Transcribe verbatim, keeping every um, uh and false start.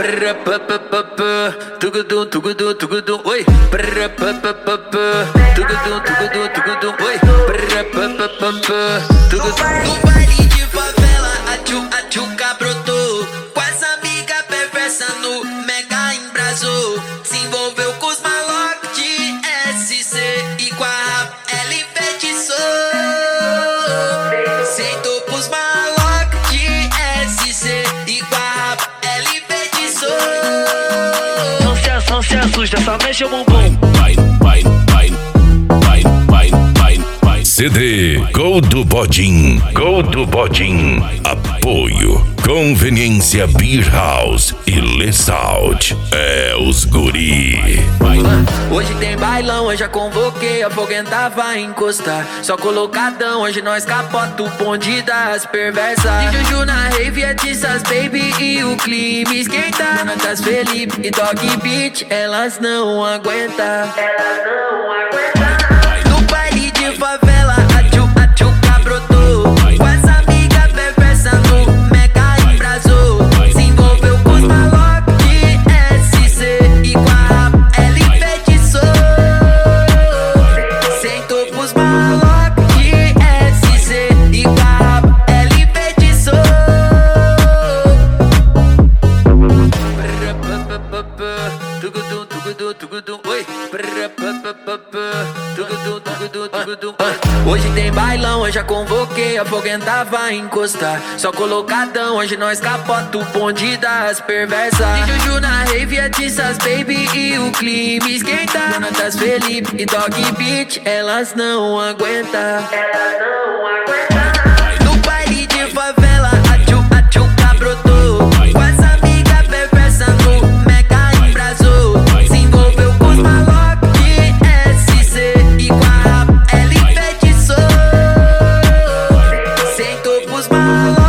Tugudum, tugudum, tugudum, oi. Tugudum, tugudum, tugudum, oi. No baile de favela, a tchu, a tchuca brotou. Com as amigas perversas no mega embrasou. Se envolveu com os malocos de S C e com a rap ela enfeitiçou. Sentou pros malocos de S C e com a rap ela enfeitiçou. Não se, não se assusta, só mexe o bumbum. Vai, vai, vai, vai, vai, vai, vai. C D Gol do Bodim, Gol do Bodim. Apoio Conveniência Beer House e Lesaut. É os guri. Hoje tem bailão, eu já convoquei, a foguenta vai encostar. Só colocadão, hoje nós capota o bonde das perversas. Tem Juju na rave, é Tissas Baby e o clima esquenta. Natas Felipe e Dog Beat, elas não aguentam. Elas não aguentam. No baile de favela, a tchu, a tchuca brotou. Com as amigas perversas no mega embrasou. Se envolveu com os malocos de S C e com a rap ela enfeitiçou. Sentou pros malocos de S C e com a rap ela enfeitiçou. Tugudum, tugudum, tugudum, oi. Tugudum, tugudum, tugudum, oi. Hoje tem bailão, eu já convoquei, a foguenta vai encostar. Só colocadão, hoje nós capota o bonde das perversas. Tem Juju na rave, é Tissas Baby e o clima esquenta. Natas Felipe e Dog Beat, elas não aguentam. Elas não aguentam. No baile de favela, a tchu, a tchuca brotou. Com as amigas perversas no mega embrasou. Se envolveu com os malocos de S C e com a rap ela enfeitiçou. Sentou pros malocos